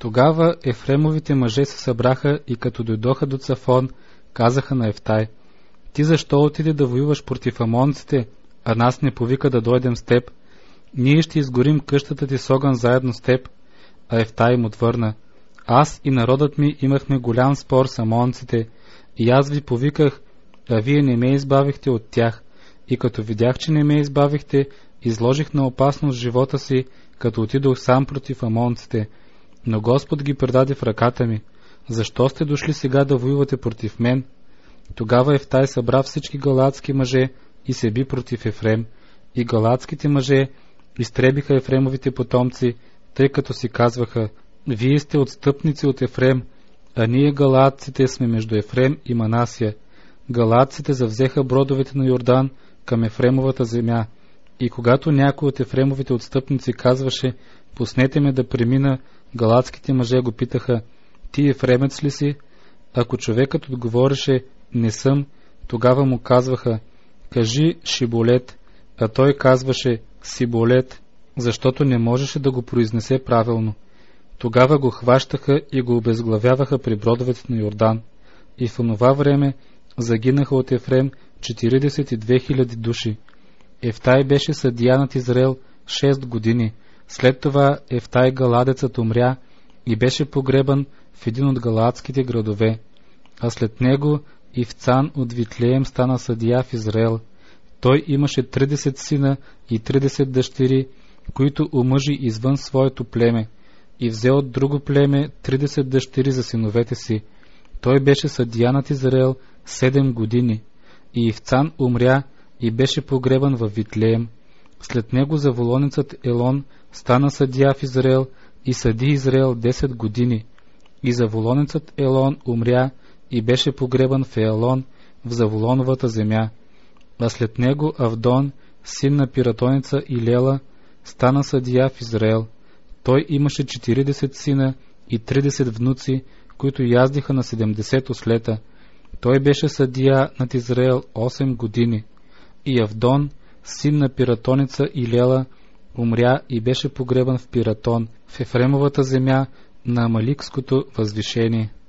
Тогава Ефремовите мъже се събраха и като дойдоха до Цафон, казаха на Ефтай: ти защо отиде да воюваш против амонците, а нас не повика да дойдем с теб? Ние ще изгорим къщата ти с огън заедно с теб. А Ефтай им отвърна: аз и народът ми имахме голям спор с амонците, и аз ви повиках, а вие не ме избавихте от тях. И като видях, че не ме избавихте, изложих на опасност живота си, като отидох сам против амонците. Но Господ ги предаде в ръката ми. Защо сте дошли сега да воювате против мен? Тогава Ефтай събра всички галаадски мъже и се би против Ефрем. И галаадските мъже изтребиха Ефремовите потомци, тъй като си казваха: вие сте отстъпници от Ефрем, а ние галаадците сме между Ефрем и Манасия. Галаадците завзеха бродовете на Йордан към Ефремовата земя. И когато някой от Ефремовите отстъпници казваше: пуснете ме да премина, галаадските мъже го питаха: ти ефремец ли си? Ако човекът отговореше: не съм, тогава му казваха: кажи Шиболет, а той казваше Сиболет, защото не можеше да го произнесе правилно. Тогава го хващаха и го обезглавяваха при бродовете на Йордан. И в онова време загинаха от Ефрем 42 000 души. Ефтай беше съдия над Израел 6 години. След това Ефтай галаадецът умря и беше погребан в един от галаадските градове. А след него Ивцан от Витлеем стана съдия в Израел. Той имаше 30 сина и 30 дъщери, които омъжи извън своето племе, и взе от друго племе 30 дъщери за синовете си. Той беше съдия над Израел 7 години. И Ивцан умря и беше погребан във Витлеем. След него заволонецът Елон стана съдия в Израел и съди Израел 10 години. И заволонецът Елон умря и беше погребан в Елон, в Заволоновата земя. А след него Авдон, син на пиратоница Илела, стана съдия в Израел. Той имаше 40 сина и 30 внуци, които яздиха на 70 ослета. Той беше съдия над Израел 8 години. И Авдон, син на пиратоница Илела, умря и беше погребан в Пиратон, в Ефремовата земя, на Амаликското възвишение.